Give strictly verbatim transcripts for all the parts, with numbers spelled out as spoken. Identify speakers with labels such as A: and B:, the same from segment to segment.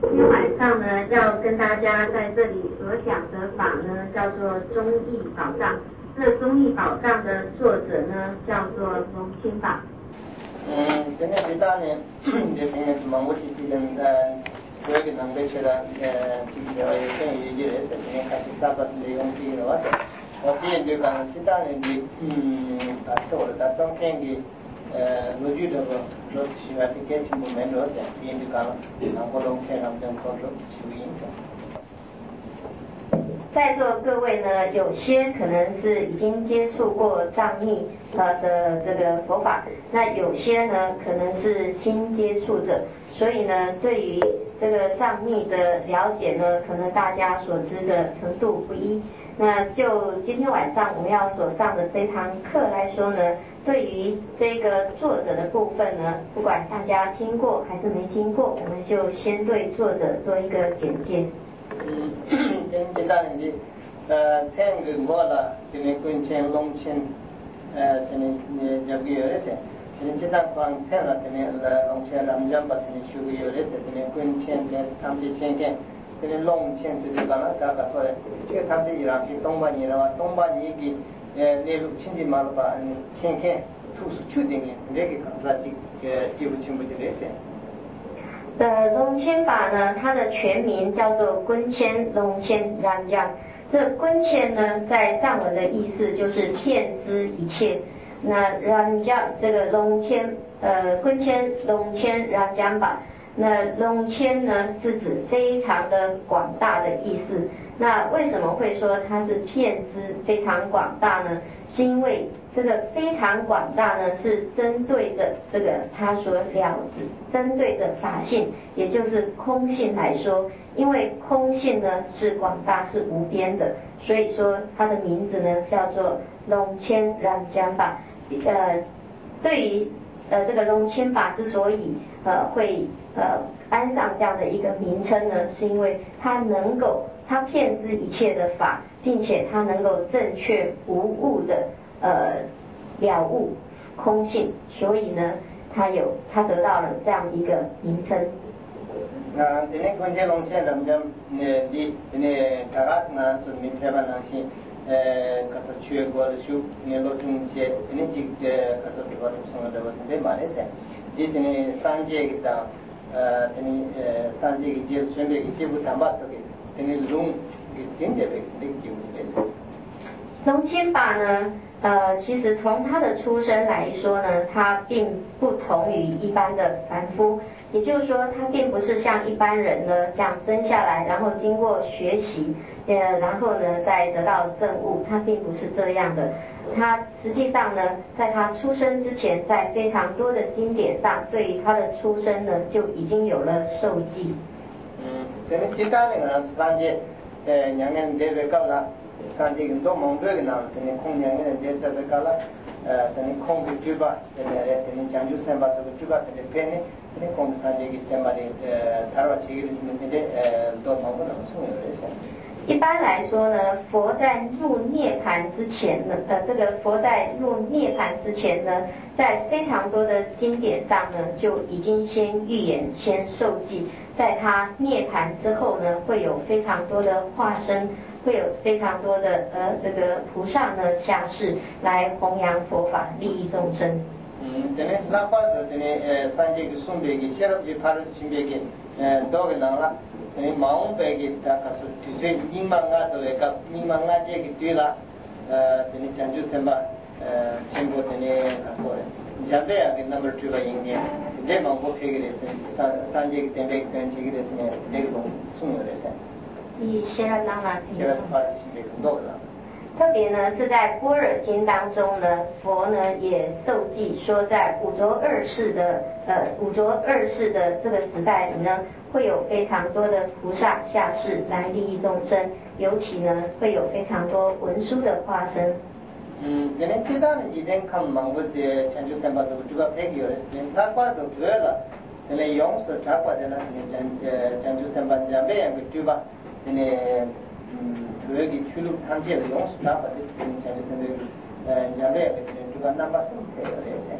A: 今天晚上呢，要跟大家在这里所讲的法呢，叫做忠义宝藏。这忠义宝藏的作者呢，叫做龙清法。
B: 嗯，今天第三年，也今年是芒果季节呃，主要的能力去了呃，这个关于这个事情，开始三八利用这个话题。我第一就讲第三年的嗯，啊，做了大中天的。呃，罗局这个罗需要的给全部门罗些，第一就讲南国龙天上正高手受影响。
A: 在座各位呢，有些可能是已经接触过藏密呃的这个佛法，那有些呢可能是新接触者，所以呢，对于这个藏密的了解呢，可能大家所知的程度不一。那就今天晚上我们要所上的这堂课来说呢，对于这个作者的部分呢，不管大家听过还是没听过，我们就先对作者做一个简介。
B: 嗯，今今大年的呃，前个我了，今年滚前龙前呃，现在呃，这个有的些，今年这档光前了，今年呃龙前南疆把现在修个有的些，今年滚前前他们这前天。这个龙前这个讲了，大家说的，这个他们伊朗去东巴尼的话，东巴尼给呃内陆亲戚马路把前天突出确定的，那个讲他这个记不清不记得些。
A: 呃，龙千法呢，它的全名叫做滚千龙千然将。这滚千呢，在藏文的意思就是骗之一切。那然将这个龙千呃滚千龙千然将吧。那龙千呢是指非常的广大的意思。那为什么会说它是遍知非常广大呢？是因为这个非常广大呢，是针对着这个他所了知，针对着法性，也就是空性来说。因为空性呢是广大是无边的，所以说它的名字呢叫做龙千然将吧。呃，对于呃这个龙千法之所以呃会呃安上这样的一个名称呢，是因为它能够它遍知一切的法，并且它能够正确无误的呃了悟空性，所以呢它有它得到了这样一个名称。
B: 那今年昆前龙前咱们讲呃你今年大家呢是明天晚上去呃可是全国的修你罗中节今年这个可是主要是什么的问题蛮的噻。你今年三节给当呃今年呃三节给接准备给接不谈吧这个今年龙给新的呗那个接不是噻。
A: 龙千法呢，呃，其实从他的出生来说呢，他并不同于一般的凡夫，也就是说，他并不是像一般人呢这样生下来，然后经过学习，呃，然后呢再得到证悟，他并不是这样的。他实际上呢，在他出生之前，在非常多的经典上，对于他的出生呢就已经有了授记。
B: 嗯，这个其他那个三节，呃，两个人这个高了。三这个多蒙多个呢，等于空两个人在这个搞了，呃，等于空的嘴巴，现在等于讲究三把这个嘴巴等于偏呢，等于空三这个天把的呃，他说这个是那个呃，多蒙不能送有的噻。
A: 一般来说呢，佛在入涅槃之前呢，呃，这个佛在入涅槃之前呢，在非常多的经典上呢，就已经先预言、先授记，在他涅槃之后呢，会有非常多的化身。会有非常多的呃这个菩萨呢下世来弘扬佛法，利益众生。
B: 嗯，等于哪怕是等于呃三界个送别个，现在就怕的是清别个，呃多个人了，等于忙别个大概是就最你忙啊都那个，你忙啊这个对了，呃等于讲究什么呃全部等于他说的，你像这样的那么这个应验，这忙不配个的是三三界个点别跟这个的是呢，那个东送的噻。
A: 以先让当然特别呢是在般若经当中呢，佛呢也授记说，在五浊二世的呃五浊二世的这个时代里呢，会有非常多的菩萨下世来利益众生，尤其呢会有非常多文殊的化身。
B: 嗯，因为其他的几天看忙不的成就三八这个这个配有的时间，他挂都对了，因为用是他挂的那成呃成就三八这样那样个对吧？因为嗯，主要给去路探界的用是哪把的，像就是那个呃，像那个这个南巴什么配的噻。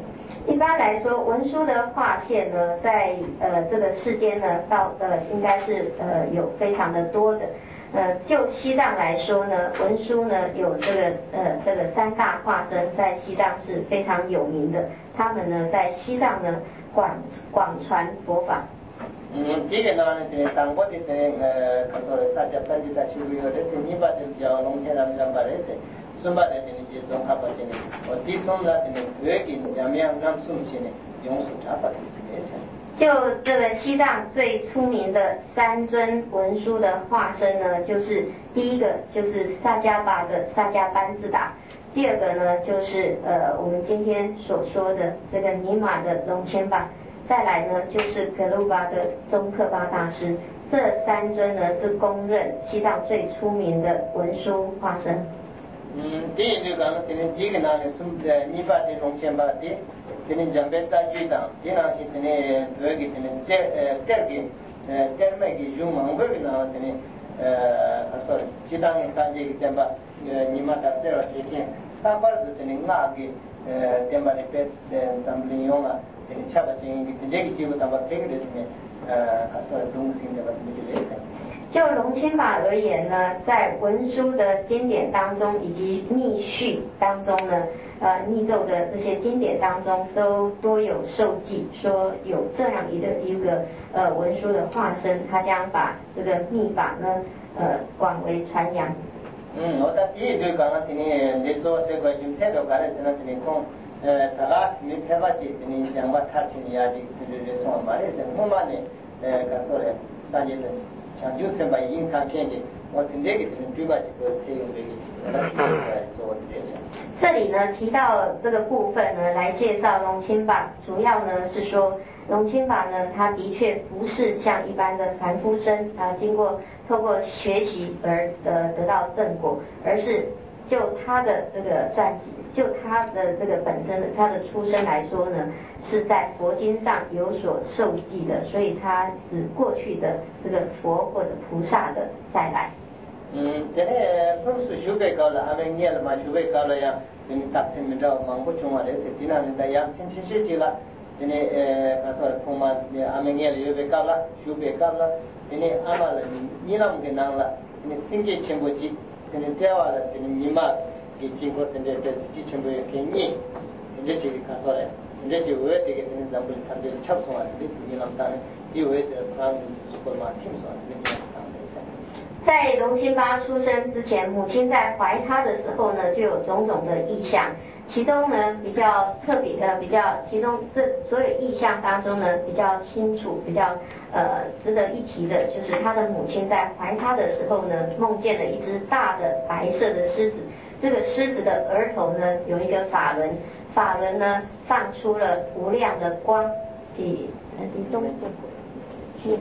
A: 一般来说，文书的划线呢，在呃这个世间呢，到呃应该是呃有非常的多的。呃，就西藏来说呢，文书呢有这个呃这个三大化身，在西藏是非常有名的。他们呢在西藏呢广广传佛法。
B: 嗯，第一个呢，这当我的这呃，他说的萨迦班的他修有的是尼巴的叫龙天ram江巴的是，孙巴的这里就综合把这里，我第三呢这里越给咱们让送些呢，用手查把这里是。
A: 就这个西藏最出名的三尊文殊的化身呢，就是第一个就是萨迦巴的萨迦班智达，第二个呢就是呃我们今天所说的这个尼玛的龙谦巴，再来呢就是格鲁巴的宗喀巴大师。这三尊呢是公认西藏最出名的文殊化身。
B: 嗯，第一就讲这里第一个呢是呃尼巴的龙谦巴的。这里江边大局长，这呢是这里这个这里这呃这个呃这么个用芒果呢这里呃说西藏三界这吧呃你们大家要去听，他把这里哪个呃这么的别呃咱们利用啊，这里差不多这这个基本上把这个这里呃说东西的吧这里。
A: 就龙谦法而言呢，在文书的经典当中以及密续当中呢，呃密咒的这些经典当中都多有受记，说有这样一个一个呃文书的化身，他将把这个密法呢呃广为传扬。
B: 嗯，我的第一就讲了，这里你做这个政策的话呢，现在这里讲呃大家是没办法去，这里讲把他亲呀，这这这说嘛的，是我们呢呃讲说的三件事。像就是把影响片的，我听这个听对吧？这个配用这个来做这些。
A: 这里呢提到这个部分呢，来介绍龙谦法，主要呢是说龙谦法呢，它的确不是像一般的凡夫生啊，经过透过学习而得得到正果，而是就他的这个传记，就他的这个本身的他的出身来说呢，是在佛经上有所受记的，所以他是过去的这个佛或者菩萨的再来。
B: 嗯，这里不是修改高了，俺们念了嘛，修改高了呀，这里大清明朝忙不中啊，这是第二年的呀，天天学习了，这里呃，他说的空嘛，俺们念了修改高了，修改高了，这里俺们了，你那么给难了，这里心给全部记，这里电话了，这里你嘛给经过这里这几千部给你，这里这个他说的，这里就为这个这里咱们他这里差不多啊，这里你那么大呢，就为这他说嘛，听说这里。
A: 在龙谦巴出生之前，母亲在怀他的时候呢，就有种种的意象。其中呢，比较特别呃，比较其中这所有意象当中呢，比较清楚、比较呃值得一提的，就是他的母亲在怀他的时候呢，梦见了一只大的白色的狮子。这个狮子的额头呢，有一个法轮，法轮呢放出了无量的光。第呃第东西。
B: 嗯。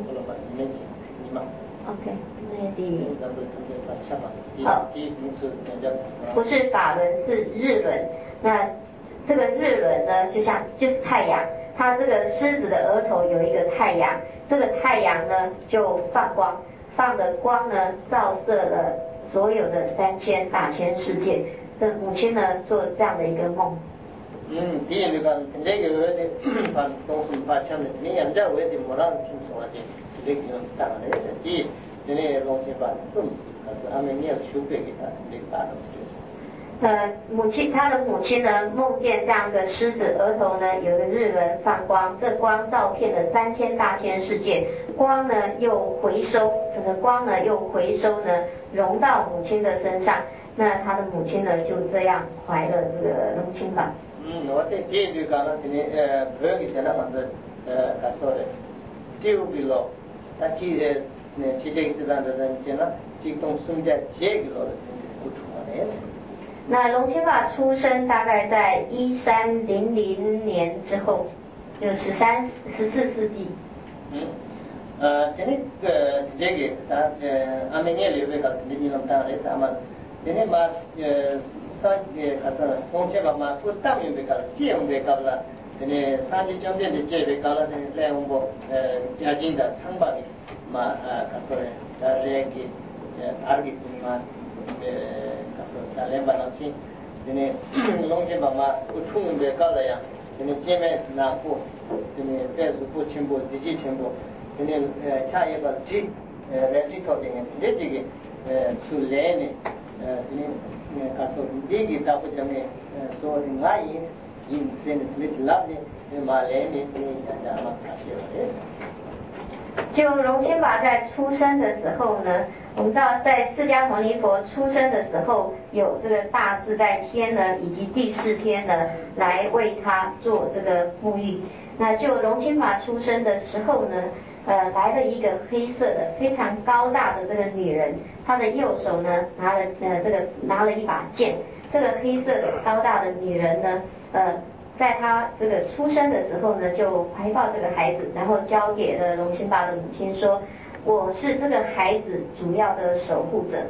A: OK， 那第
B: 好，
A: 不是法轮，是日轮。那这个日轮呢，就像就是太阳，它这个狮子的额头有一个太阳，这个太阳呢就放光，放的光呢照射了所有的三千大千世界。这母亲呢做这样的一个梦。
B: 嗯，第一个这个的把东西把强的，你人家为的没让听说的。这个是当然的，第一，这里龙谦巴不是，可是俺们念修改给他这个大东西。
A: 呃，母亲，他的母亲呢，梦见这样的狮子额头呢有个日轮放光，这光照遍了三千大千世界，光呢又回收，这个光呢又回收呢融到母亲的身上，那他的母亲呢就这样怀了这个龙谦巴。
B: 嗯，我这第一就讲了，这里呃，不要给现在么子呃，他说的，第五个咯。他记得那记这个这张的人讲了，这东孙家这个了，不出来是。
A: 那龙谦巴出生大概在一三零零年之后，就十三十四世纪。
B: 嗯，呃，这里个这个他呃，阿美尼留被搞这里弄当来啥嘛？这里嘛呃，三呃，他说龙谦巴嘛，不当面被搞，这样被搞了。这里三级酒店的这边搞了这个来我们呃家境的长把的嘛呃他说的他这个呃二个嘛呃他说他两把两千，这里龙谦巴嘛不出门被搞了呀， 等于见面拿过，等于别说不清楚，自己清楚，等于呃下一个这呃来这套等于这这个呃出来呢，呃等于呃告诉这个大部分呢呃说的爱因因现在等于拉呢，马来呢等于讲讲嘛看起来是。
A: 就荣钦法在出生的时候呢，我们知道在释迦牟尼佛出生的时候，有这个大自在天呢，以及第四天呢，来为他做这个沐浴。那就荣钦法出生的时候呢，呃，来了一个黑色的非常高大的这个女人，她的右手呢拿了呃这个拿了一把剑，这个黑色的高大的女人呢，呃。在他这个出生的时候呢，就怀抱这个孩子，然后交给了荣钦法的母亲说：“我是这个孩子主要的守护者。”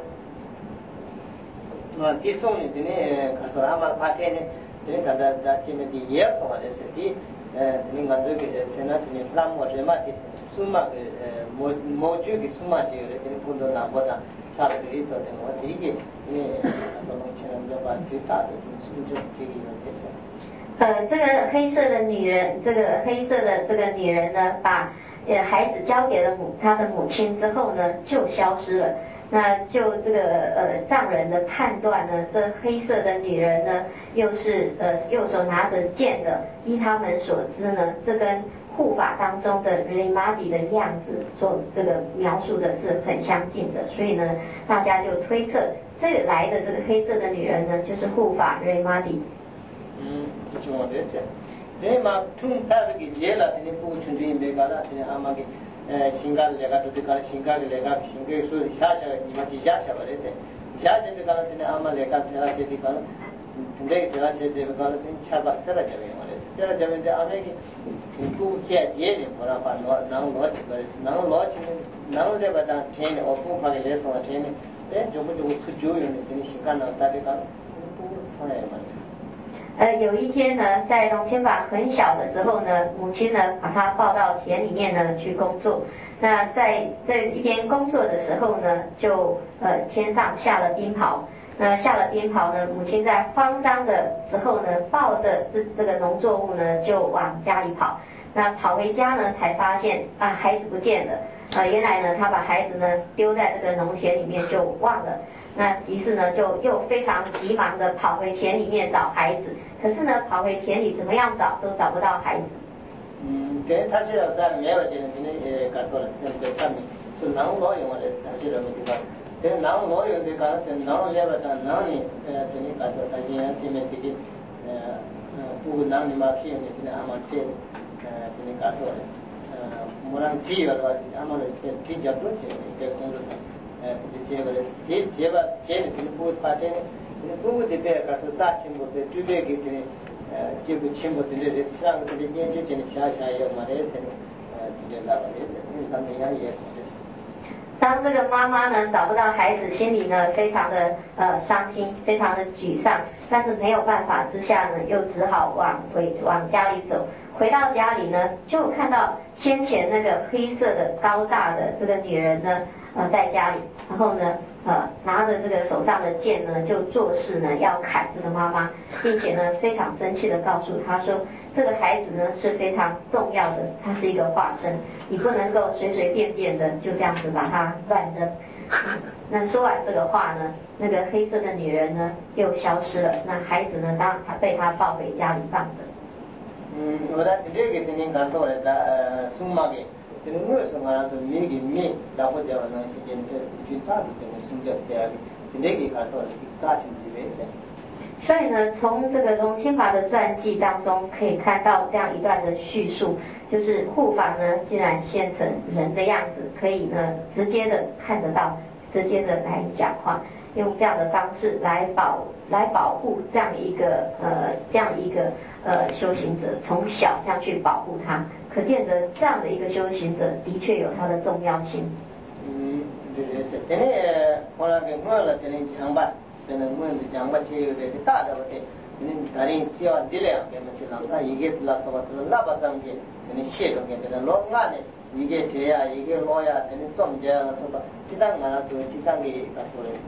B: 那第三呢，这里可是阿妈发现呢，这里他的他这边的耶稣啊，这是第呃，这里俺这个现在这里拉莫这嘛的，苏马的呃莫莫住的苏马这个，这里不能拿不的，差的里头的我第一个，这里可能前面把最大的苏州这个这是。
A: 呃，这个黑色的女人，这个黑色的这个女人呢，把呃孩子交给了母她的母亲之后呢，就消失了。那就这个呃藏人的判断呢，这黑色的女人呢，又是呃右手拿着剑的，依他们所知呢，这跟护法当中的瑞玛底的样子所这个描述的是很相近的，所以呢，大家就推测这个来的这个黑色的女人呢，就是护法瑞玛底。
B: 嗯，这就我理解。那么从他这个接了，这里不纯粹没搞了，这里阿妈给呃新干的那个就是搞新干的那个新干说下下你们去下下吧，这是下下的搞了，这里阿妈那个这个这里搞了，这个这个这里搞了，这下把十来这边嘛，这十来这边的阿妹给不接接的，不然话拿拿拿起来，拿拿起来，拿这把当天的，我不怕给来送天的，哎，就不就出九元的，这里新干了，大家搞，不同样嘛。
A: 呃，有一天呢，在荣钦法很小的时候呢，母亲呢把他抱到田里面呢去工作。那在这一边工作的时候呢，就呃天上下了冰雹。那下了冰雹呢，母亲在慌张的时候呢，抱着这这个农作物呢就往家里跑。那跑回家呢，才发现啊孩子不见了。呃，原来呢，他把孩子呢丢在这个农田里面就忘了。那于是呢，就又非常急忙的跑回田里面找孩子。可是呢，跑回田里怎么样找都找不到孩子。
B: 嗯，对，他是要在没有今天今天呃，搞错了，现在上面是南老用的，他是那个地方。对，南老用的搞是南老那边的南呢，呃，今天搞错，他现在这边这个呃呃，不南的嘛，去的今天阿妈这呃，今天搞错了，呃，我让基友的话，阿妈的基叫多些，在工作上，呃，这结果的，这结吧，结的今天不发展的。不过这边可是大清楚的，这边给这里呃，这个清楚的这上个这里研究这里下下也嘛的是呃，这个那个的是，因为他们也也是的。
A: 当这个妈妈呢找不到孩子，心里呢非常的呃伤心，非常的沮丧，但是没有办法之下呢，又只好往回往家里走。回到家里呢，就看到先前那个黑色的高大的这个女人呢，呃，在家里，然后呢。呃，拿着这个手上的剑呢，就做事呢要砍这个妈妈，并且呢非常生气的告诉她说，这个孩子呢是非常重要的，他是一个化身，你不能够随随便便的就这样子把他乱扔。那说完这个话呢，那个黑色的女人呢又消失了，那孩子呢当他被他抱回家里放着。
B: 嗯，我在这个今天告诉我的呃，苏马给。这个我是嘛是米给米，然后叫那些人呃，去打的这个孙家这样的，这个他说是大清的为噻。
A: 所以呢，从这个荣钦法的传记当中可以看到这样一段的叙述，就是护法呢，既然现成人的样子，可以呢直接的看得到，直接的来讲话，用这样的方式来保来保护这样一个呃这样一个呃修行者，从小这样去保护他。可见得这样的一个修行者的确有它的重要性。
B: 嗯，对对是，这里我那个我了这里讲吧，这里我们讲吧，这个这个大的问题，这里大人只要力量，我们是哪啥一个拉什么，就是喇叭上面，这里写中间这个老安的，一个这呀，一个老呀，这里中间什么，其他俺那做其他的，他说的，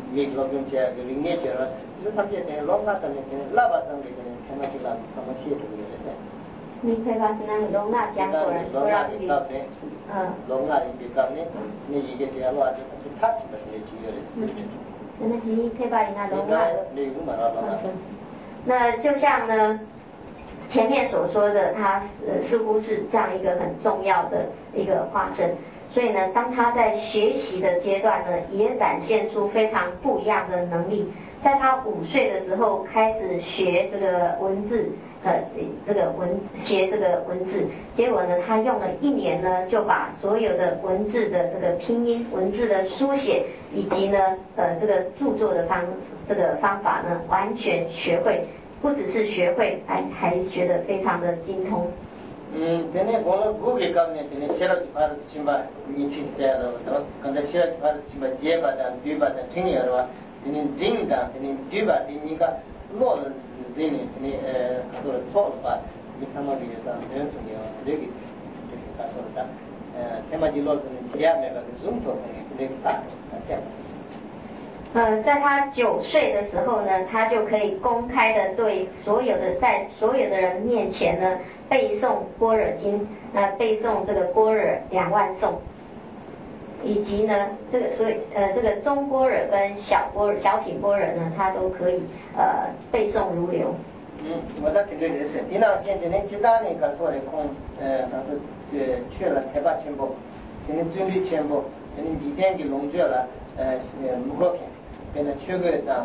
B: 이 로병제 그 링네제라 그래서 담제 때 롱가 때문에 라바 때문에 테마지라 사마시에 되는데
A: 你可以把那个容纳讲过来，不让你。
B: 嗯。容纳你别讲呢，你一个这样话就就他基本上就有的是。
A: 那你可以把你那容纳。
B: 你容纳了。
A: 那就像呢，前面所说的，他呃似乎是这样一个很重要的一个化身。所以呢，当他在学习的阶段呢，也展现出非常不一样的能力。在他五岁的时候开始学这个文字，呃，这个文学这个文字，结果呢，他用了一年呢，就把所有的文字的这个拼音、文字的书写以及呢，呃，这个著作的方这个方法呢，完全学会，不只是学会，还还学得非常的精通。
B: 嗯，今天我们不给讲呢，今天写了几把的起码你去写了，对吧？刚才写了几把的起码几把的、几把的听了的话，今天真的，今天几把的你看落了这呢，今天呃，说错了吧？你看嘛，这个上很重要，这个这个他说的，呃，他妈就落是这样那个中途呢，这个大这样。
A: 呃，在他九岁的时候呢，他就可以公开的对所有的在所有的人面前呢背诵般若经，呃，背诵这个般若两万颂，以及呢这个所以呃这个中般若跟小般若小品般若呢，他都可以呃背诵如流。
B: 嗯，我在听这个是，第二现今天其他那个说的空，呃，他是呃去了台北全部，今天准备全部，今天几天给弄掉了，呃，木过片。그냥 최고였다.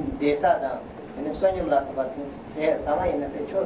B: 대사다. 그냥 소님라서 같은 제 사마이는 저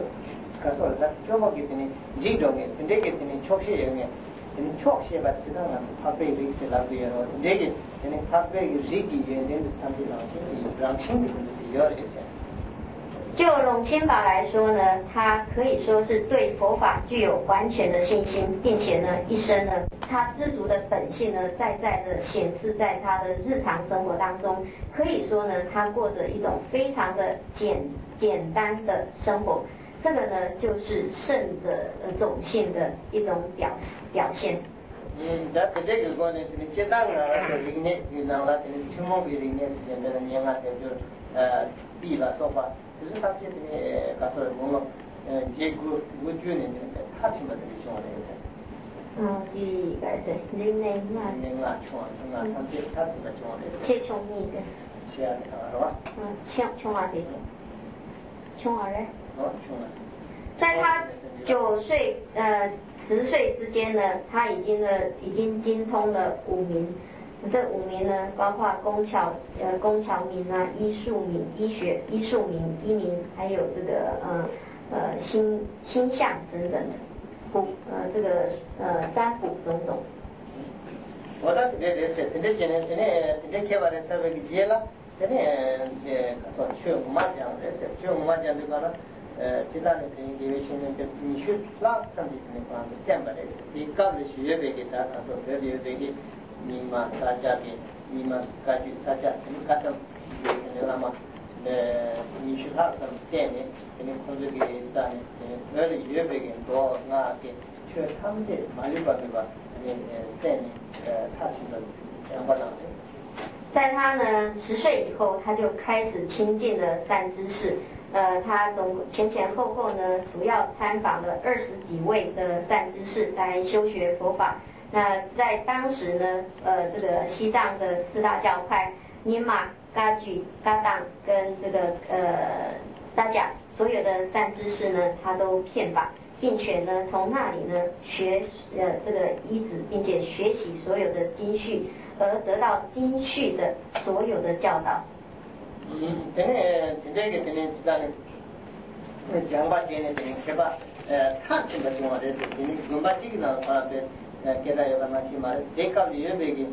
B: 가서 다 저거기 때문에 지정에 근데 그때는 촉시형에 그냥 촉시에 받지는 않아서 파베 리스라고요. 근데 그냥 파베 리기 연된 스탄지랑 신이 랑신이 근데 여러죠.
A: 就龙千法来说呢，他可以说是对佛法具有完全的信心，并且呢，一生呢，他知足的本性呢，在在的显示在他的日常生活当中。可以说呢，他过着一种非常的简简单的生活。这个呢，就是圣者种性的一种表表现。
B: 嗯，在这个过程中，接单了，就零年，零年了，全部给零年时间的年啊，就呃，地了说话。可是他这边告诉我们，呃，结果我觉得呢，他起码这个情况来噻。
A: 嗯，第个是零年啊。
B: 零年啊，穷啊，穷啊，他这他这个情况来噻。
A: 切穷你的。
B: 切啊，是吧？
A: 嗯，穷穷啊的。穷啊嘞。
B: 哦，穷啊。
A: 在他九岁呃十岁之间呢，他已经呢已经精通了五名。这五名呢，包括工巧呃工巧名啊、医术名、医学医术名、医名，还有这个呃呃星星象等等的卜呃这个呃占卜种种。
B: 我那这个是，这这呢，这呢，这开发的这个节了，这呢，呃，说去麻将的是，去麻将这个呢，呃，其他的这个因为现在这你去拉上去的话，点不的是，你搞的学业给他，他说这里这个。你嘛大家的，你嘛感觉大家你看到你那么呃，你去他什么店里，给你控制给单的，呃，里越北给多那给，去他们这马六关对吧？呃，县里呃，他清楚相关的。
A: 在他呢十岁以后，他就开始亲近了善知识。呃，他总前前后后呢，主要参访了二十几位的善知识来修学佛法。那在当时呢，呃，这个西藏的四大教派尼玛、噶举、噶当跟这个呃萨迦，所有的善知识呢，他都遍访，并且呢，从那里呢学呃这个依止，并且学习所有的经序，而得到经序的所有的教导。
B: 嗯，今天今天个今天知道呢，那讲话今天今天是吧？呃，他什么情况的是，今天我们这个呢，啊对。게다 요가나시 말 대가 유베기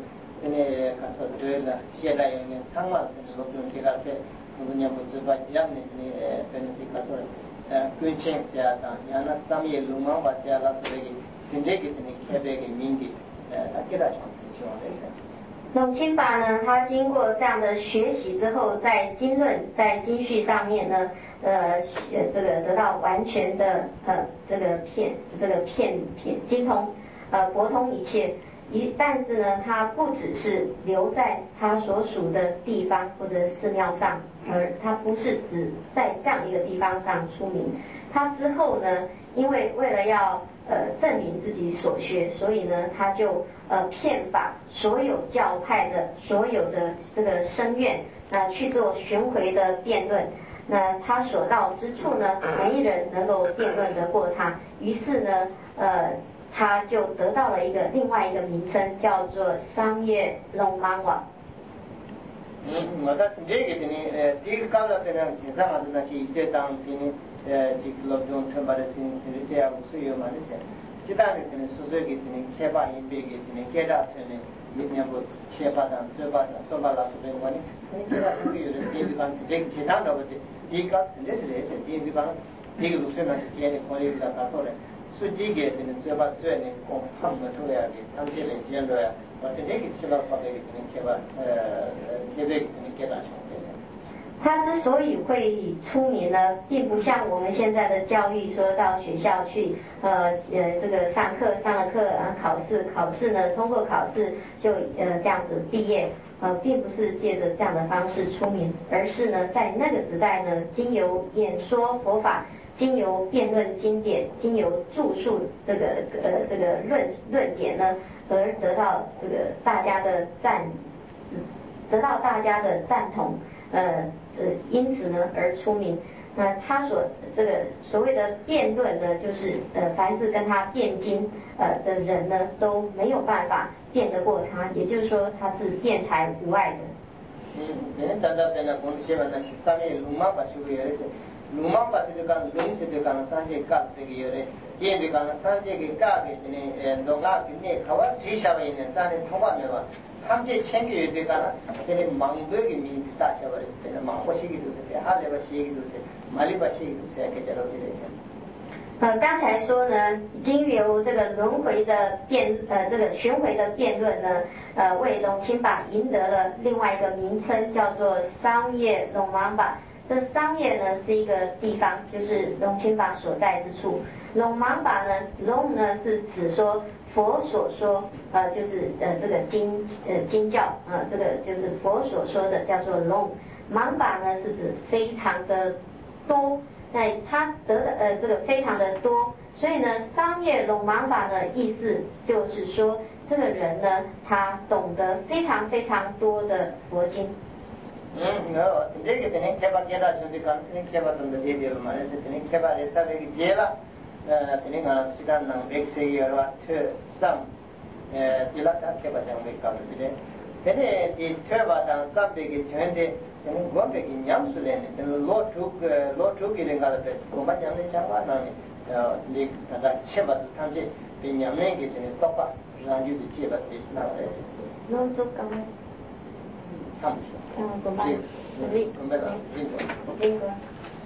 B: 네 가서 되라 시에다 영에 상말 높은 제가 때 무슨 뭐 저가 지양네 네 베네시 가서 꾸칭 시아다 야나 삼이 루마 바시아라 소리기 근데기 네 케베기 민기 아케다 좀 좋아했어요.
A: 龙钦法呢，他经过这样的学习之后，在经论、在经序上面呢，呃，这个得到完全的呃这个片这个片片精通。呃，博通一切， 一但是呢，他不只是留在他所属的地方或者寺庙上，而他不是只在这样一个地方上出名。他之后呢，因为为了要呃证明自己所学，所以呢，他就呃骗法所有教派的所有的这个僧院，呃去做巡回的辩论。那他所到之处呢，没人能够辩论得过他。于是呢，呃，他就得到了一个另外一个名称，叫做商业龙芒瓦。
B: 嗯，我在这个的呢，呃，第一个讲到这个，其实我是那是这当今呢，呃，这个老中特别的是，就是这样无所有嘛那些，这当的呢，所说的呢，开发因别个呢，开发成呢，一年不开发上，这把上，说把老师的我呢，你开发成有的第一个这个其他的不的，第一个这是这是第一个，第一个路线那是这样的，可以给他打说的。所以这个呢，最把最呢，共他们出来的，他们这边见到呀，我这个起码发的可能开发，呃，这边可能开发成的。
A: 他之所以会出名呢，并不像我们现在的教育说到学校去，呃呃这个上课上了课啊考试考试呢通过考试就呃这样子毕业，呃并不是借着这样的方式出名，而是呢在那个时代呢，经由演说佛法，经由辩论经典，经由著述这个呃这个论论点呢，而得到这个大家的赞，得到大家的赞同，呃。呃，因此呢而出名。那他所这个所谓的辩论呢，就是呃，凡是跟他辩经呃的人呢，都没有办法辩得过他，也就是说他是辩才无碍的。
B: 嗯，现在大家变得公司嘛，那是上面龙马把修有的是，龙马把是就讲龙是就讲三节干是个有的，也就讲三节个干的呢，呃，龙马跟那他话最下面呢，咱的通话没吧？他们这签约的干了，这里芒果的名字大小的是，这芒果写的都是，哈利巴写的都是，马里巴写的都是，给这都是这些。
A: 呃，刚才说呢，经由这个轮回的辩，呃，这个巡回的辩论呢，呃，为龙钦法赢得了另外一个名称，叫做商业龙芒法。这商业呢是一个地方，就是龙钦法所在之处。龙芒法呢，龙呢是指说佛所说，呃，就是呃这个经呃经教啊、呃，这个就是佛所说的叫做龙。芒法呢是指非常的多。那他得的呃这个非常的多，所以呢，商业龙芒法呢意思就是说，这个人呢他懂得非常非常多的佛经。
B: 嗯，我这个等于开发接了，兄弟讲，等于开发怎么这点嘛？那是等于开发的稍微个接了，呃，等于讲时间能维持有了特上，呃，接了他开发将维搞的这个，等于的特发当上边个全的。等我们给娘出来呢，等老主个老主给人家的呗，我们娘们讲话呢，呃，你大家切把子看见，被娘们给等多把，然后就得接把这是哪来是？
A: 老主讲的。
B: 差不多。
A: 嗯，我们
B: 对，我们了，英国。
A: 英国。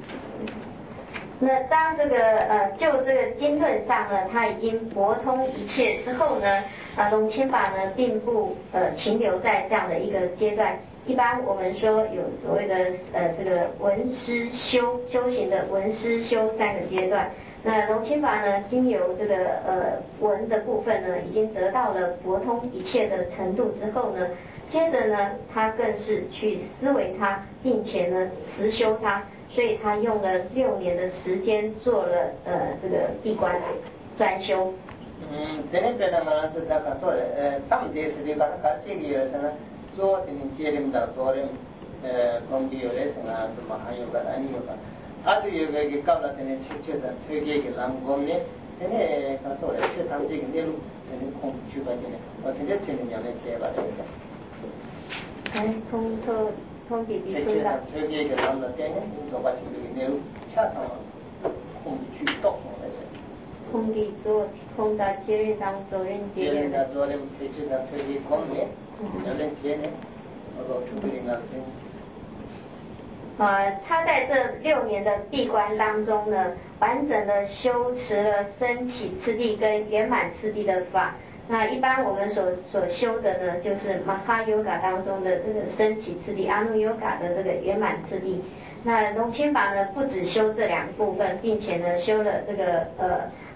A: 那当这个呃就这个经论上呢，他已经博通一切之后呢，啊龙钦法呢并不呃停留在这样的一个阶段。一般我们说有所谓的呃这个文思修修行的文思修三个阶段。那龙钦法呢，经由这个呃文的部分呢，已经得到了博通一切的程度之后呢，接着呢，他更是去思维它，并且呢实修它。所以他用了六年的时间做了呃这个闭关专修。
B: 嗯，这里边呢嘛是大家说的，呃，他们这是这个搞这个有什么做的呢？接的到做的，呃，工地有的什么什么还有个哪里有个，啊，就有个给搞了的呢，去去的推给给咱们国民，这里他说的去他们这个内陆，这里空去吧这里，我这里是人家来接吧这是。
A: 哎，通透。空地比顺的。
B: 推给给他们的电影，做把这个内容恰当空地去到那些。
A: 空地做空的接任当责任接任。
B: 接任责任推去的推给空呢，两人接呢，我说出给那个。
A: 呃，他在这六年的闭关当中呢，完整的修持了升起次第跟圆满次第的法。那一般我们所所修的呢，就是马哈尤嘎当中的这个升起次第，阿努尤嘎的这个圆满次第。那龙钦法呢，不只修这两部分，并且呢修了这个呃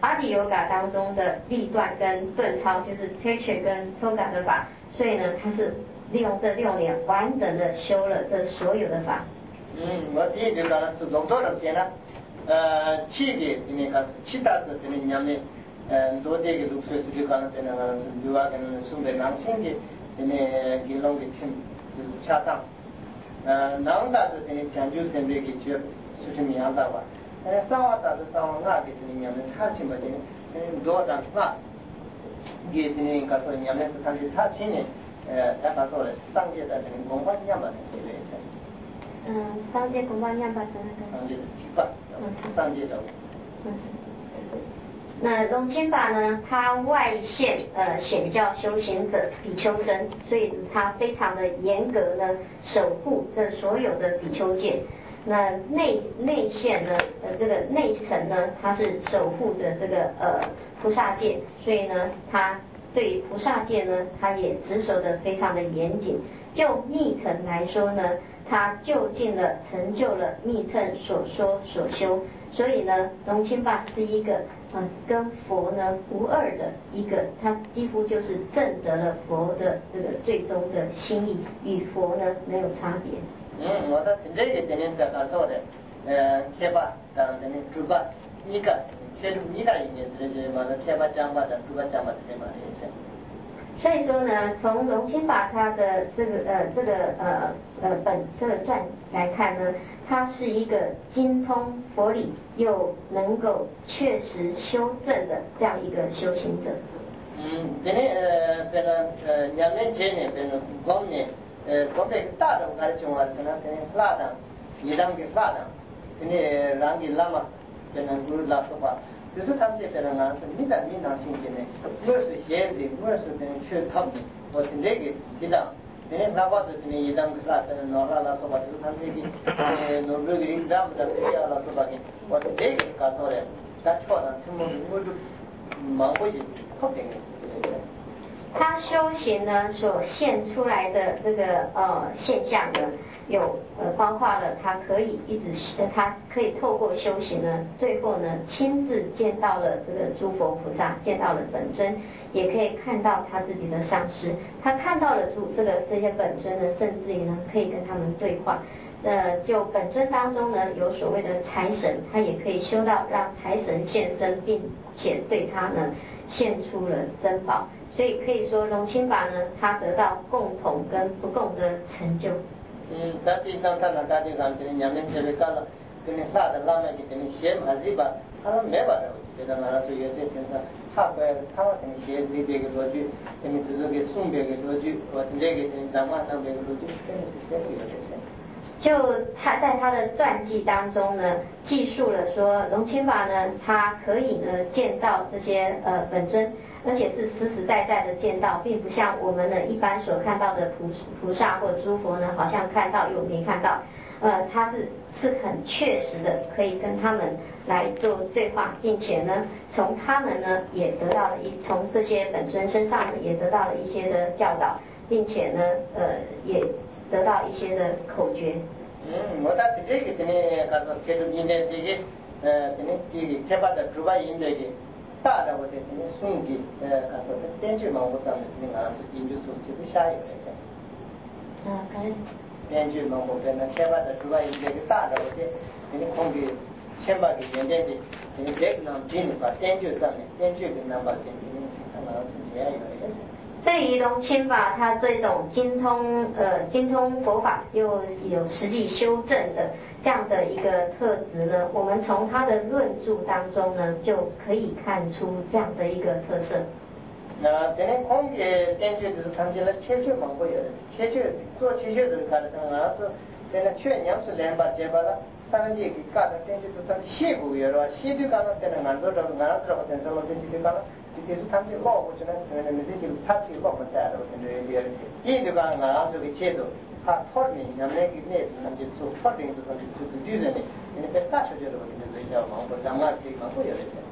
A: 阿底尤嘎当中的立断跟顿超，就是 Teche 跟 Toga 的法，所以呢，他是利用这六年完整的修了这所有的法。
B: 嗯，我第一个讲是六多六天呢，呃，七个今年开始，七大子今年年内，呃，多这个六岁是就讲今年是六啊，跟送的两千个，今年给弄个天就是恰当，呃，两大子今年讲究生这个就出去面大吧。但是三万大的三万那个今年们他起码今年多张那，也今年告诉你们是他是他今年呃他告诉我上届的今年公关样板这个是。
A: 嗯，上届公关样板是那个。
B: 上届的七八，上届的。
A: 嗯是。那龙清法呢，它外现呃显教修行者比丘僧，所以它非常的严格呢守护这所有的比丘戒。那内内线呢，呃，这个内层呢，它是守护着这个呃菩萨戒，所以呢，它对于菩萨戒呢，它也执守的非常的严谨。就密乘来说呢，它就近了成就了密乘所说所修，所以呢，龙清法是一个嗯、呃、跟佛呢无二的一个，它几乎就是证得了佛的这个最终的心意，与佛呢没有差别。
B: 嗯，我在这个今年在他说的，呃，贴吧，当今年主吧，一个，贴一个一年这些嘛，贴吧讲吧的，主吧讲吧这些嘛也是。
A: 所以说呢，从龙清法它的这个呃这个呃呃本这个传来看呢，它是一个精通佛理又能够确实修正的这样一个修行者。
B: 嗯，今年呃，变成呃两年前年变成光年。呃，我们大众开始讲话是那跟拉当，一当给拉当，跟你让给拉嘛，变成古拉说话，就是他们这边的人是民党民党性质的，我是写的，我是跟去他们，我是那个知道，今天哪怕是今年一当给拉，跟老拉拉说话，就是他们这个呃，努力的咱们的不要拉说话的，我是这个告诉的，咱错了，他们我就忙过去，好点的。
A: 他修行呢所现出来的这个呃现象呢，有呃包括了他可以一直呃他可以透过修行呢，最后呢亲自见到了这个诸佛菩萨，见到了本尊，也可以看到他自己的上师，他看到了诸这个这些本尊呢，甚至于呢可以跟他们对话。呃，就本尊当中呢有所谓的财神，他也可以修到让财神现身，并且对他呢现出了珍宝。所以可以说龙清法呢，它得到共同跟不共的成就。
B: 嗯，他第三他呢，他就讲这里两面写的干了，跟你拉的拉面给你写嘛是吧？他没把的，我觉得俺说有这天上，他过来他给你写这边个逻辑，给你就是给送别个逻辑，我这个给你咱们那边个逻辑，跟你是写的有这些。
A: 就他在他的传记当中呢，记述了说龙清法呢，他可以呢见到这些呃本尊。而且是实实在在的见到，并不像我们呢一般所看到的菩菩萨或诸佛呢，好像看到又没看到。呃，他是是很确实的，可以跟他们来做对话，并且呢，从他们呢也得到了一从这些本尊身上呢也得到了一些的教导，并且呢，呃，也得到一些的口诀。
B: 嗯，我在这个这里告诉给了你的这个呃，这里这个开发的主办营这个。大的我在这里送给呃，他说编剧嘛，我咱们这里啊是研究出这个下游来噻。
A: 嗯，可以。
B: 编剧嘛，我跟那千把的主要一个大的我在给你空给千把给原点的，给你这个呢给你把编剧上面，编剧跟那把给你看到是这样一个意思。
A: 对于龙清法，他这种精通呃精通佛法又有实际修正的这样的一个特质呢，我们从他的论著当中呢就可以看出这样的一个特色。
B: 那今天空给编剧就是他们讲的切切芒果有的，切切做切切的看的上，然后是在那劝娘是两把结巴了，三个节给搞的编剧是他西部有了，西部搞的在那俺做着俺做着我在上了这几个搞了。就是他们的老我觉得呃那这些差距老不在了，我觉得也一个讲俺这个chế度，他讨论咱们那个那是他们就做讨论是他们就是对人的，因为在大学觉得我觉得这些芒果咱们这芒果有一些。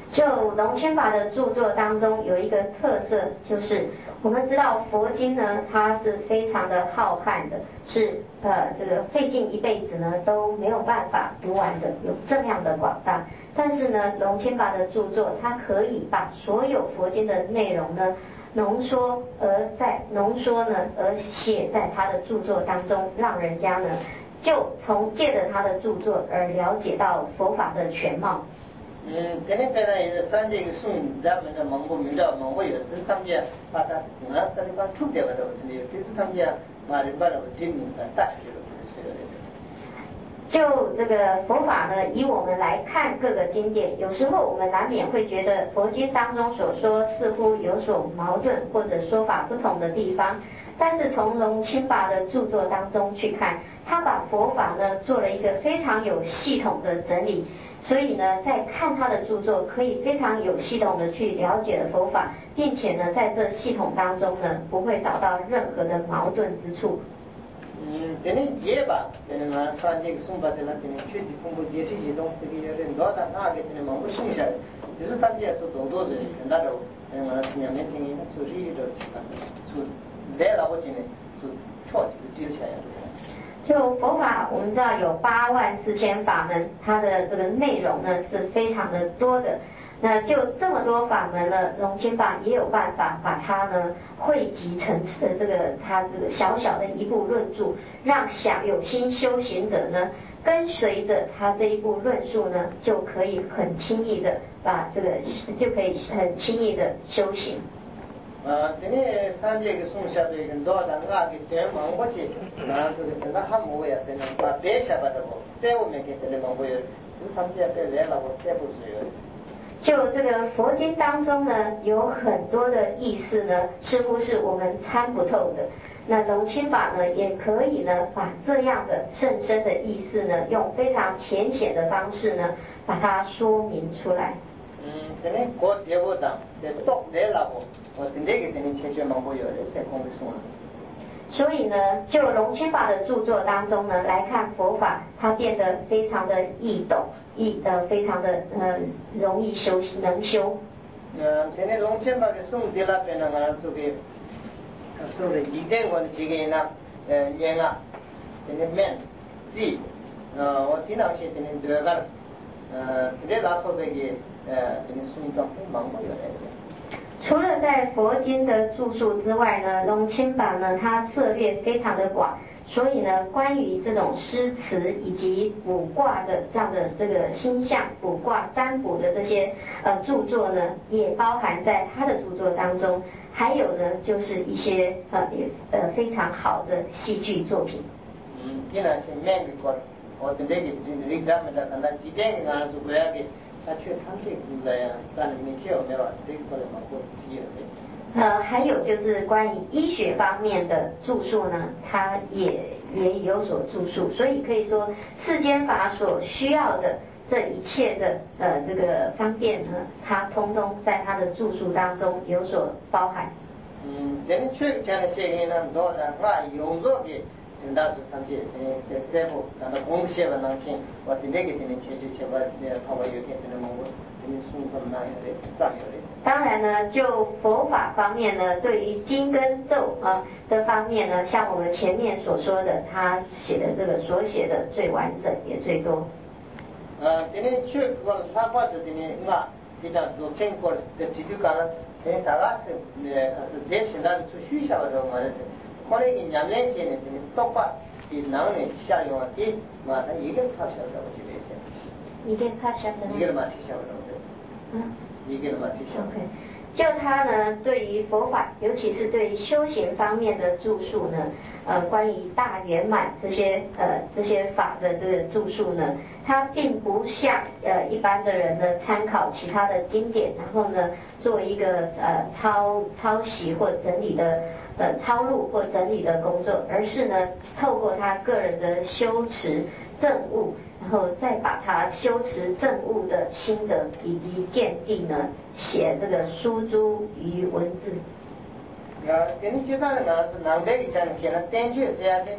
A: 就龙谦法的著作当中有一个特色，就是我们知道佛经呢，它是非常的浩瀚的，是呃这个费尽一辈子呢都没有办法读完的，有这样的广大。但是呢，龙谦法的著作，它可以把所有佛经的内容呢浓缩，而在浓缩呢而写在他的著作当中，让人家呢就从借着他的著作而了解到佛法的全貌。
B: 嗯，这里边呢有三节个颂，咱们的蒙古名叫蒙古有，这是他们家把它拿这里把出掉了，这里这是他们家把人把那个经名的大学了，是的是。
A: 就这个佛法呢，以我们来看各个经典，有时候我们难免会觉得佛经当中所说似乎有所矛盾或者说法不同的地方。但是从龙谦法的著作当中去看，他把佛法呢做了一个非常有系统的整理，所以呢，在看他的著作可以非常有系统的去了解了佛法，并且呢，在这系统当中呢，不会找到任何的矛盾之处。
B: 嗯，这里结吧，这里嘛三节个颂把这了，这里具体公布这这些东西的有人多的，那个这里蒙古剩下的，就是他们家做多多的，那种嗯嘛两年前做这一种其他的做。来了我今年就确实丢钱呀，
A: 就佛法，我们知道有八万四千法门，它的这个内容呢是非常的多的。那就这么多法门呢，龙谦法也有办法把它呢汇集成呃这个它这个小小的一部论著，让想有心修行者呢跟随着他这一部论述呢，就可以很轻易的把这个就可以很轻易的修行。
B: 呃，这里三节个颂下边跟多的那个对蒙古去，那这个这个汉蒙也变成把别下把这个三五面给这里蒙古人，就是他们家别来了我三不水了。
A: 就这个佛经当中呢，有很多的意思呢，似乎是我们参不透的。那龙谦法呢，也可以呢，把这样的甚深的意思呢，用非常浅显的方式呢，把它说明出来。
B: 嗯，这里国第五章，这读来了我。我今天给你解决蒙古有的才公布送了。
A: 所以呢，就龙谦法的著作当中呢来看佛法，它变得非常的易懂，易呃非常的呃容易修能修。
B: 嗯，今天龙谦法的送的那边呢，俺做的做的几点我的几个呢，呃，年啊，今天面字，呃，我经常写今天这个，呃，今天拉说这个，呃，今天送上给蒙古有来些。
A: 除了在佛经的著述之外呢，龙谦法呢，它涉猎非常的广，所以呢，关于这种诗词以及卜卦的这样的这个星象卜卦占卜的这些呃著作呢，也包含在他的著作当中。还有呢，就是一些呃也呃非常好的戏剧作品。
B: 嗯，这呢是面的过，我的那个这个咱们的可能几点个俺做过来的。他去参这个来呀，咱们没跳没有，这个过来蒙古只有这些。
A: 呃，还有就是关于医学方面的著述呢，它也也有所著述，所以可以说世间法所需要的这一切的呃这个方便呢，它通通在它的著述当中有所包含。
B: 嗯，这里去讲的些个呢，多的话用作的。ถึงได้จะทำเจตเสพแล้วก็คงเชื่อว่านั่งเช่นว่าที่นี่ก็ที่นี่เชื่อเชื่อว่าเนี่ยภาวะ有点ที่นี่มองว่าที่นี่顺从那样的占有的。
A: 当然呢，就佛法方面呢，对于经跟咒啊的方面呢，像我们前面所说的，他写的这个所写的最完整也最多。
B: 呃，ที่นี่ช่วยคนทราบว่าที่นี่ว่าที่นั่น做เช่นคนที่ดูกันที่นี่大家是เนี่ยคือเด็ก现在出学校的嘛的是。后来给两年前呢，多把比南呢下用的，嘛他一个人拍下来我记得是。
A: 一个人拍下来。
B: 一个人嘛提下来的是。嗯。一个人嘛提下。
A: OK。就他呢，对于佛法，尤其是对于修行方面的著述呢，呃，关于大圆满这些呃这些法的这个著述呢，他并不像呃一般的人呢参考其他的经典，然后呢做一个呃抄抄袭或整理的。呃，抄录或整理的工作，而是呢，透过他个人的修持证悟，然后再把他修持证悟的心得以及见地呢，写这个书诸于文字。
B: 啊，跟你介绍的嘛是南北的讲写了单句写的，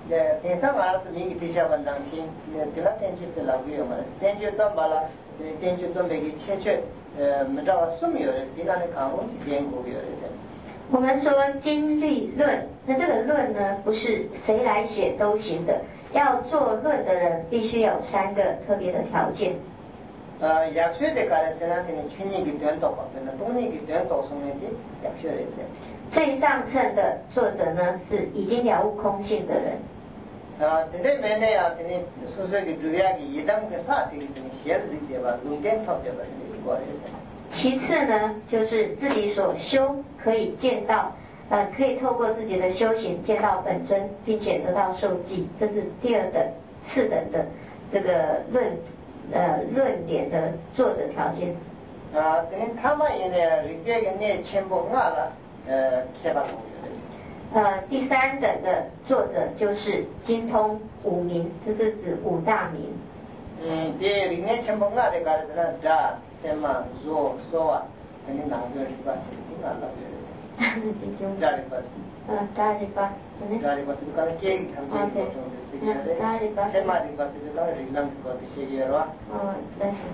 B: 네, 대상 알아서 민기 지샤만 당신 들라 텐주스 라고요 말. 텐주 좀 발라. 텐주 좀 베기 최최 뭐라고 숨이요. 이나는 강원 지된 거고요.
A: 我们说经律论，那这个论呢，不是谁来写都行的，要做论的人必须有三个特别的条件。
B: 아, 약속에 가르쳐는 춘익이 된다고 하면 동익이 된다고 소문이 약속을 했어요.
A: 最上乘的作者呢，是已经了悟空性的人。
B: 아, 근데 맨에야 되니 소소하게 주야기 이담 그 사티기 되니 시야지 되바 눈겐 탑되바 이거 했어요.
A: 其次呢，就是自己所修可以见到，呃，可以透过自己的修行见到本尊，并且得到受记，这是第二等、次等的这个论，呃，论点的作者条件。
B: 아, 근데 타마이네 리베게 내 첨보가라 에 개발하고
A: 呃，第三等的作者就是精通五名，这是指五大名。
B: 음, 제 리네 첨보가에 가르쳐는 자, 세마, 조, 소와 근데 나중에 리바스 이거 알라고 그랬어요. 자, 리바스.
A: 呃，扎里巴，嗯，
B: 자, 리바스 그러니까 계획 탐지기 좀 되시게.
A: 자 리바스.
B: 세마 리바스 그러니까 리랑 거 되시게로.
A: 呃，但是，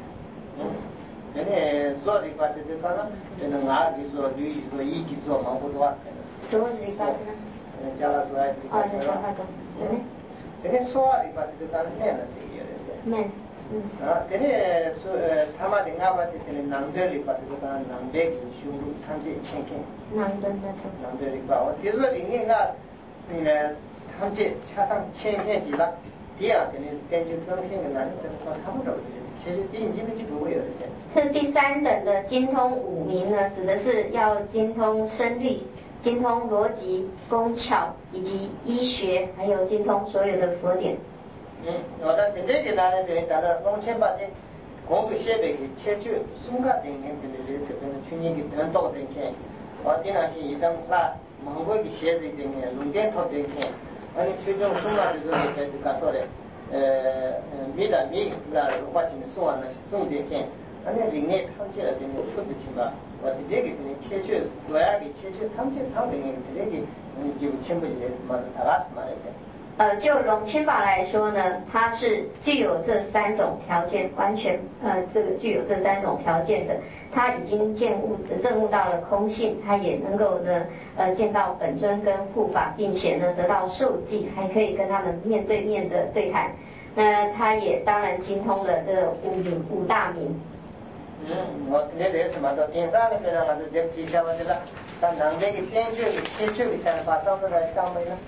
B: 얘네 소리 봤을 때 가나 저는 아기 소 류이 소 이기 소 뭐도 왔어요.
A: 所里巴呢？
B: 자라 소에
A: 哦，这小话的，嗯，
B: 얘네 소리 봤을 때 가나 내는 세계에서.
A: 没，嗯，
B: 아, 얘네 소 타마 내가 봤을 때는 남들이 봤을 때 가나 남백이 흉루 탐지 챙겨.
A: 南登的时候，
B: 남들이 봐. 그래서 이게가 네 탐지 차상 챙겨지다. 뒤에 걔네 땡주 정신이 나는 거 사무라고 그랬어요.
A: 这第三等的精通五名呢，指的是要精通声律、精通逻辑、工巧以及医学，还有精通所有的佛典。
B: 嗯，我的这个呢，就是达到两千八的공부 시험에 최초 순간 된게들이 있어요. 춘익이 된 도가 된 게. 어디나시 이당 사 망고기 시험이 된 게, lungen 톱 된 게. 아니 최종 순간에서 이렇게 가서래. 미다 미가 와치는 소원은 송대게 아니 링에 탐지가 되는 것도지만 어디 되게 되는 최초 고야기 최초 탐지 탐되는 되게 우리 지금 전부지 됐으면 다가스 말했어요.
A: 呃，就龙千法来说呢，它是具有这三种条件，完全呃这个具有这三种条件的。他已经见悟证悟到了空性，他也能够呢呃见到本尊跟护法，并且呢得到受记，还可以跟他们面对面的对谈。那他也当然精通了这五名五大名。
B: 嗯，我这里是嘛，到天上那边嘛，就点几下嘛，对吧？但南边的天主的天主的想法，上面来当没呢？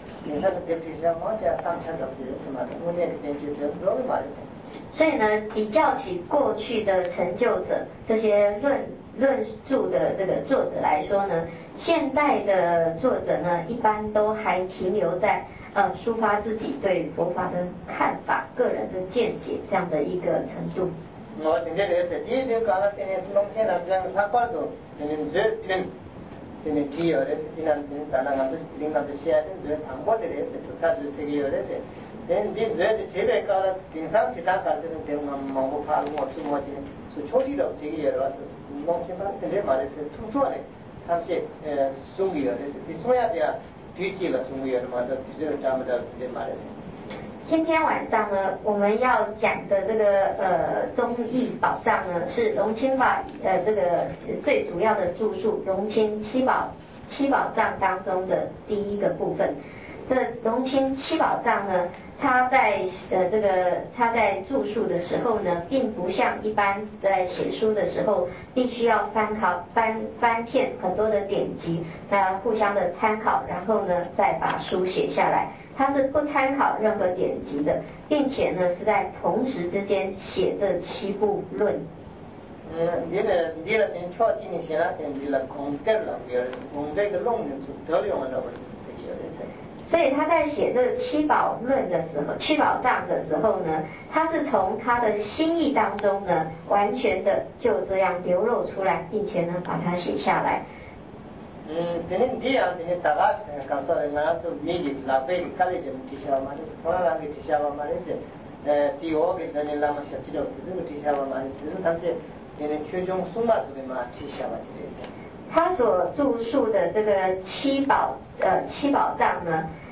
A: 所以呢，比较起过去的成就者，这些论论述的这个作者来说呢，现代的作者呢，一般都还停留在呃抒发自己对佛法的看法、个人的见解这样的一个程度。
B: 我今天来是第一天刚刚今天农村那边他搞的，今天最近。 sini dia ada setiap nanti tanah nanti setiap nanti siapa juga tambah dari situ tak sesuai ada sih. Dan dia juga cewek kalau tinggal kita kalau sini dia mau palu mau semua jenis so छोटी लोग चाहिए यार वास non simple तेरे मारे से तू तो है हम से सुंगी यार इसमें यार या तीची ला सुंगी यार मारे तीचे टाइम डाल तेरे मारे से
A: 今天晚上呢，我们要讲的这个呃宗义宝藏呢，是龙钦法呃这个最主要的著述龙钦七宝七宝藏当中的第一个部分。这龙钦七宝藏呢，它在呃这个它在著述的时候呢，并不像一般在写书的时候，必须要翻考翻翻遍很多的典籍，那互相的参考，然后呢再把书写下来。 他是不参考任何典籍的，并且呢是在同时之间写这七部论。
B: 嗯，你呢？你呢？你超级你写那点你了空格了，有的是空格个弄的是得用的那个是有的是。
A: 所以他在写这七宝论的时候，七宝藏的时候呢，他是从他的心意当中呢，完全的就这样流露出来，并且呢把它写下来。
B: 음, 저는 뒤에 저는 다가서 가서 나도 미리 라베 칼레지 티샤와 말이지. 그러나게 티샤와 말이지. 에, 뒤오게 저는 라마 셔치로 그래서 티샤와 말이지. 그래서 당시 얘는 최종 숨마스에 마 티샤와 지레스.
A: 他所著述的这个七宝呃七宝藏呢，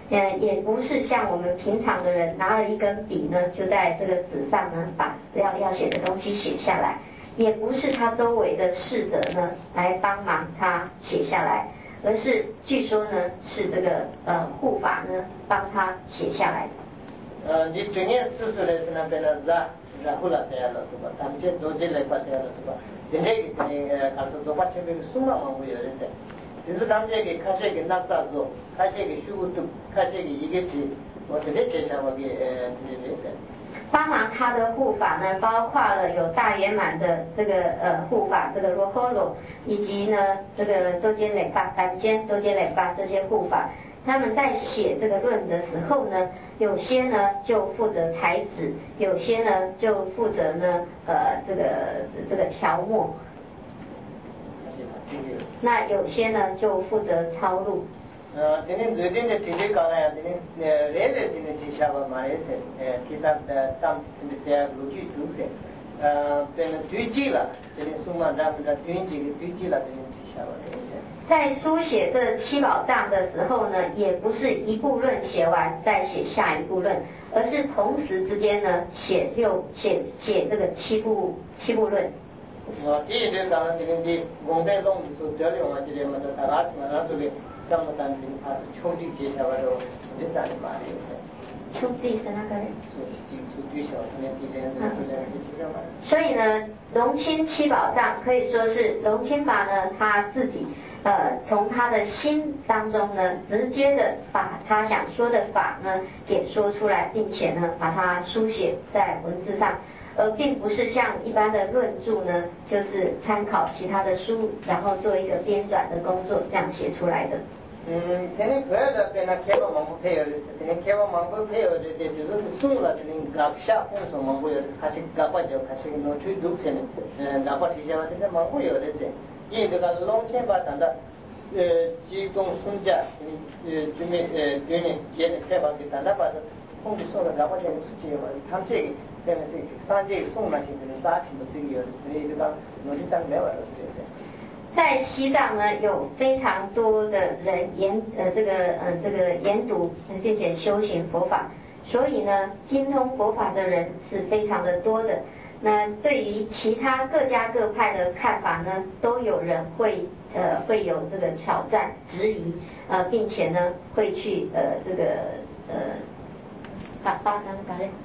A: 呃，也不是像我们平常的人拿了一根笔呢，就在这个纸上呢把要要写的东西写下来，也不是他周围的侍者呢来帮忙他写下来，而是据说呢是这个呃护法呢帮他写下来的。
B: 呃，你今年叔叔的是那边的啥？然后了谁了是吧？他们这都进来发现了是吧？今天给你呃，告诉做把前面数码网会有的噻。就是他们这个开始给那咋做，开始给修读，开始给一个字，我今天介绍我给呃这个噻。
A: 帮忙他的护法呢，包括了有大圆满的这个呃护法，这个罗诃罗，以及呢这个多坚累巴、胆坚、多坚累巴这些护法。他们在写这个论的时候呢，有些呢就负责裁纸，有些呢就负责呢呃这个这个条墨，那有些呢就负责抄录。
B: 呃，今天最近的天气高了呀，今天呃热热今天天下吧嘛也是，呃，其他的当今天是陆续都是，呃，变成堆积了，今天数码咱们的堆积的堆积了，今天天下吧也是。
A: 在书写这七宝藏的时候呢，也不是一部论写完再写下一部论，而是同时之间呢写六写写这个七部七部论。
B: 我第一个讲的这个的，我在弄的时候得了我这里嘛，都大家是嘛，那这里上么单词，他是秋季写下来的，你在里嘛也是。
A: 秋季是那个嘞？
B: 是是是最小，今年今年今年一起写完。
A: 所以呢，龙钦七宝藏可以说是龙钦法呢他自己。呃，从他的心当中呢，直接的把他想说的法呢给说出来，并且呢把它书写在文字上，而并不是像一般的论著呢，就是参考其他的书，然后做一个编纂的工作，这样写出来的。
B: 嗯，肯定不要的，别那开发忙不配合的是，肯定开发忙不配合的，这就是送了，肯定搞下工作忙不有的，还是搞不就还是弄推动些的，嗯，哪怕提前嘛，这个忙不有的是。因这个龙千把谈的，呃，提供送价，呃，准备呃，对呢，接的开发给谈的把这空的说了，然后这个事情嘛，他们这个这个是上这个送那些的啥情况这个有，所以这个农历上没完了这些。
A: 在西藏呢，有非常多的人研呃这个呃这个研读并且修行佛法，所以呢，精通佛法的人是非常的多的。那对于其他各家各派的看法呢，都有人会呃会有这个挑战、质疑，呃，并且呢会去呃这个呃，嘎巴那个嘞，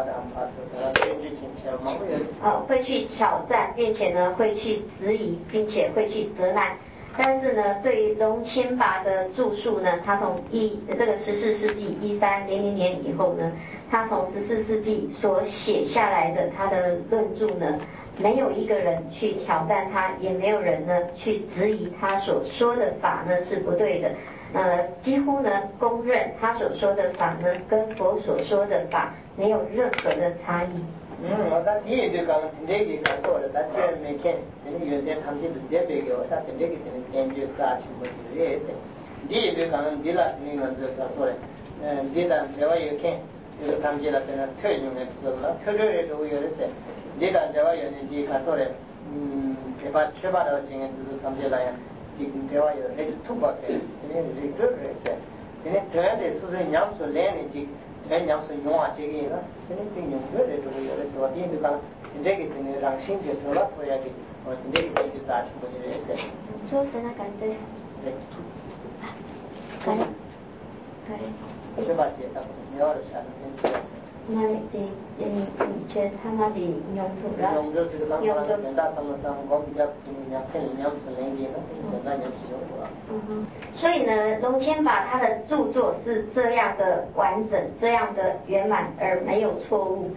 A: 呃会去挑战，并且呢会去质疑，并且会去责难。但是呢，对于龙钦法的著述呢，他从一这个十四世纪一三零零年以后呢，他从十四世纪所写下来的他的论著呢，没有一个人去挑战他，也没有人呢去质疑他所说的法呢是不对的。呃，几乎呢公认他所说的法呢，跟佛所说的法没有任何的差异。
B: 嗯，我讲你也就讲那个讲错了，但是没看，人家有些他们就是特别个，我讲那个可能研究啥情况之类的。你也就讲你那那个就讲错了，嗯，你当台湾有看，就是他们这那边的特用的时候，特种的都有的是，你当台湾有人就讲错了，嗯，开发开发的经验就是他们这那样，就台湾有那个土包的，今天是这个是，今天台湾的说是养出来的这。人家是用啊这个呢，肯定对用户的这个有的时候，第一个讲，这个真的让心就多了，多呀的，我这个就咋情况的也是。
A: 做什么感觉？
B: 对。
A: 可以，可以。
B: 是吧？这个你要是想跟。
A: 那你嗯嗯，却他妈的用途了。
B: 用途是个什么？人大什么当我比较两千两是零点呢，人大就是用途了。
A: 嗯哼。所以呢，龙千法他的著作是这样的完整，这样的圆满，而没有错误。